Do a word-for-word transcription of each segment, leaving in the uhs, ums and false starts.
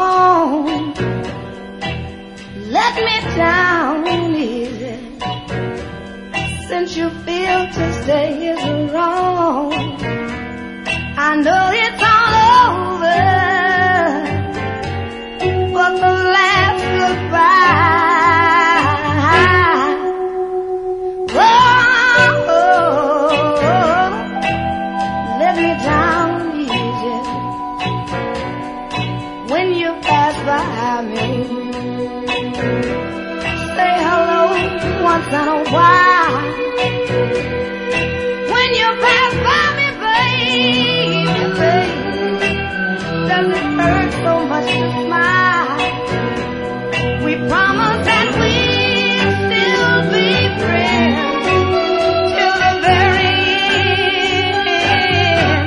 won't let me down easy. Since you feel to stay is wrong, I know it's all over, but the last goodbye. Oh, let me down easy when you pass by me. Say hello once in a while. When you pass by me, baby, baby, does it hurt so much to smile? We promised that we'd still be friends till the very end.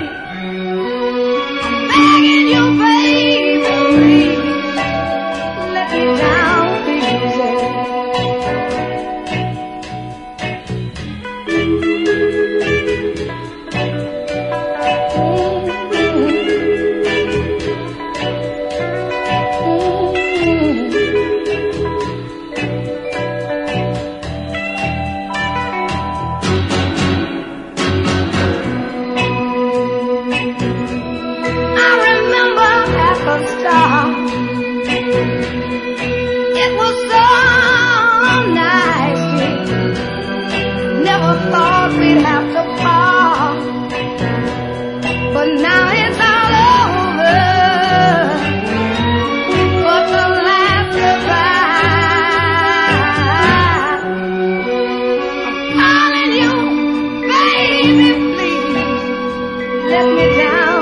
Begging you, baby, please, let me down easy. It was so nice. Never thought we'd have to part, but now it's all over. But the last goodbye. I'm calling you, baby, please let me down.